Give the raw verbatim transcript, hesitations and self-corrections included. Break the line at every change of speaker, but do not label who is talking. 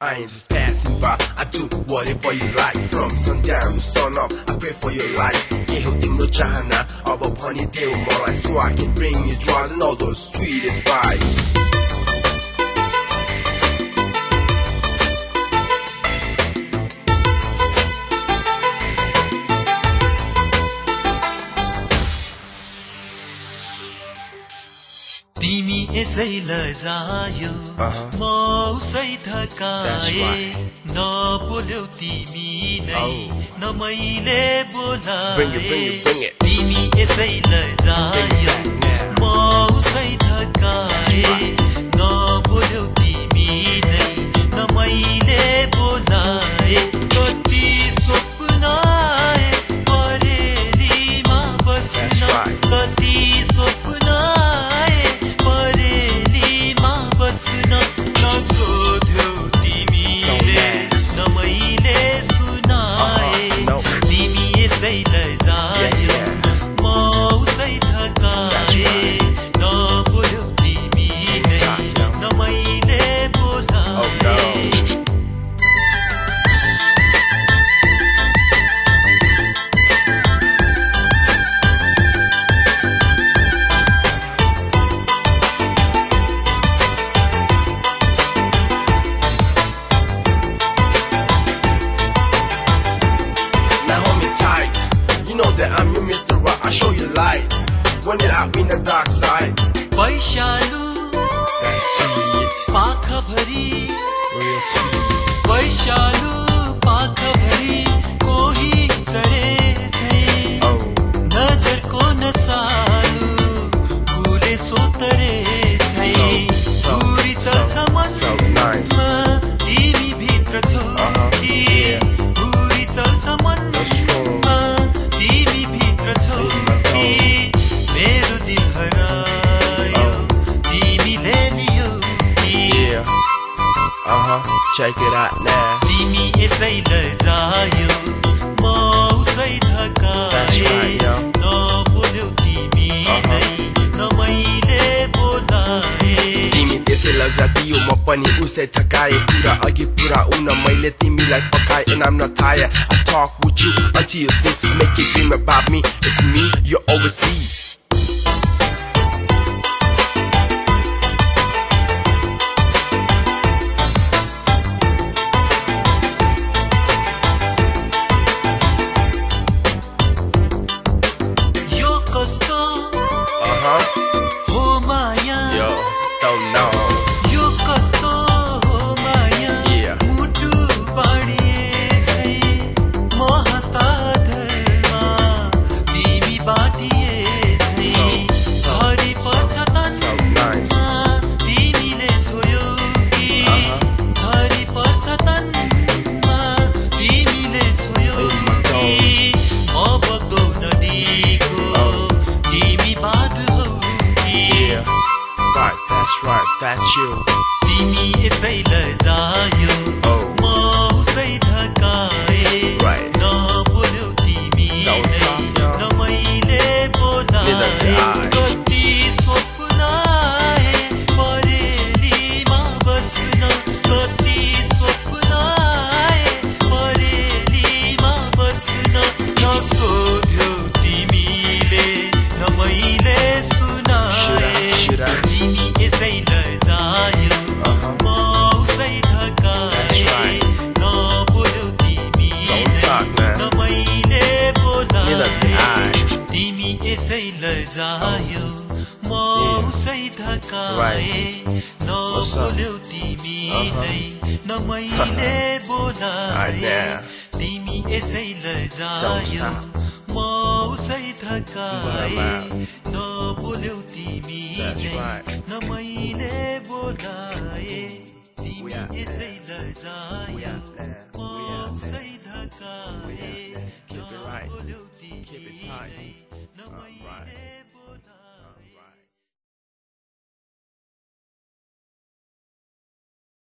I ain't just passing by. I do whatever you like. From sundown to sun up, I pray for your life. Yeho timro chahana, aba pani deu malai, so I can bring you joys and all those sweetest vibes.
तिमी यसै लजायो म उसै थकाए नबोल्यौ तिमी नै न मैले बोलाए तिमी यसै लजायो म उसै थकाए नबोल्यौ तिमी नै न मैले बोलाए कति स्वप्न आए परेलीमा बस्न कति स्वप्न सोध्यो तिमीले न मैले सुनाए तिमी यसै लजायो म उसै थकाए नबोल्यौ तिमी नै न मैले बोलाए
I'm your Mister Rock, I show you light when you're out in the dark side.
Vaishalu,
that's sweet.
Pakha bhari,
real sweet.
Vaishalu, pakha bhari, kohi chare chai.
Oh,
nazar ko nasalu, phule sotare chai. Puri chalcha man,
so nice.
Timi bhitra chho, puri chalcha man.
That's strong.
मेरो दिल हरायो तिमीले लियो
yeah uh-huh check it out now
तिमी यसै लजायो म उसै थकाए नबोल्यौ तिमी नै न मैले बोलाए
तिमी त्यसै लजादियो म पनि उसै थकाए कुरा अघि पुरा उन मैले तिमीलाई पकाए and I'm not tired I talk with you until you see make you dream about me it's me you're overseas uh-huh
oh maya
yo don't know
yo kasto ho maya
yeah
mutu badiye chai mo hasta dharma timi batiye chai sorry parcha tan
so nice
timile choyo ki sorry parcha tan timile choyo ki mo bagdo nadiko timi bad ho
yeah right that's right that's you
तिमी यसै लजायो म उसै थकाए नबोल्यौ तिमी नै न मैले बोलाए कति स्वप्न आए परेलीमा बस्न कति स्वप्न आए परेलीमा बस्न नसोध्यो तिमीले न मैले सुनाए तिमी यसै लजायो म उसै थकाए नबोल्यौ तिमी न मैले बोलाए तिमी यसै लजायो म उसै थकाए नबोल्यौ तिमी नै न मैले बोलाए तिमी यसै लजायो म उसै थकाए नबोल्यौ तिमी नै न मैले बोलाए तिमी यसै लजायो म उसै थकाए नबोल्यौ तिमी नै न मैले